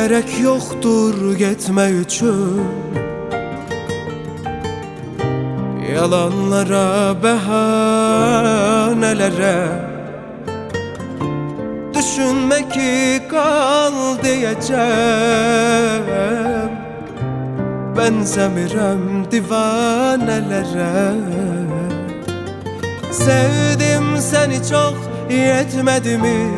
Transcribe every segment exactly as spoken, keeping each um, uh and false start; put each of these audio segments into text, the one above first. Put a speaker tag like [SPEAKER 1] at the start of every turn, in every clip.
[SPEAKER 1] Gerek yoktur gitme üçün, yalanlara, behanelere. Düşünme ki kal diyeceğim, benzemirem divanelere. Sevdim seni çok, yetmedi mi?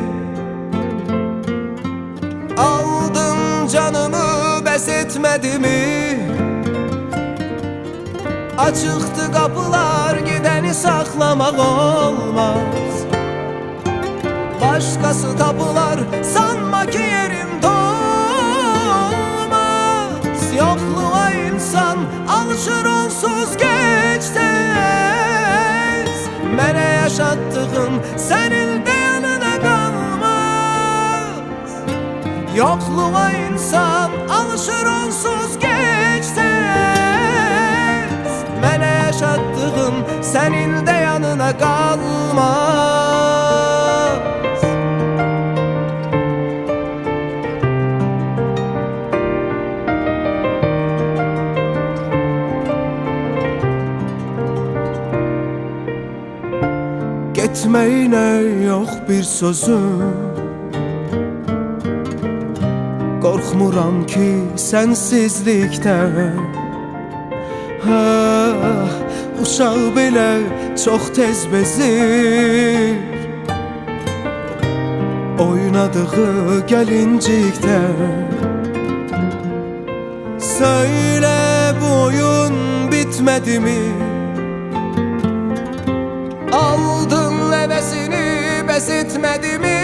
[SPEAKER 1] Aldın canımı, bes etmedi mi? Açıktı kapılar, gideni saklamak olmaz. Başkası tapular, sanma ki yerim dolmaz. Yokluğa insan alışır, onsuz geç tez. Mene yaşattığın senin de yanına kalmaz. Yokluğa insan alışır, onsuz geç tez. Mene yaşattığın senin de yanına kalmaz. Gitmeyine yok bir sözüm, korkmuram ki sensizlikten. Ha, uşaq belə çox tez bezir, oynadığı gəlincikdən. Söyle bu oyun bitmedi mi? Aldın hevesini, bes etmedi mi?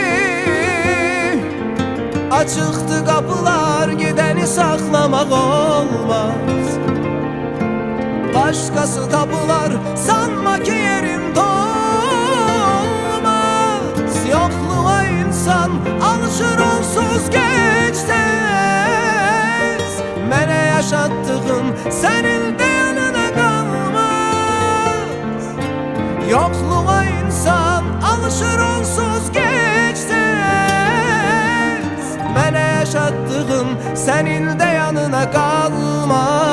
[SPEAKER 1] Açıktı kapılar, gideni saklamak olmaz. Başkası tapular, sanma ki yerim dolmaz. Yokluğa insan alışır, onsuz geç tez. Mene yaşattığın senin de yanına kalmaz. Yokluğa insan alışır, onsuz geç tez. Mene yaşattığın senin de yanına kalmaz.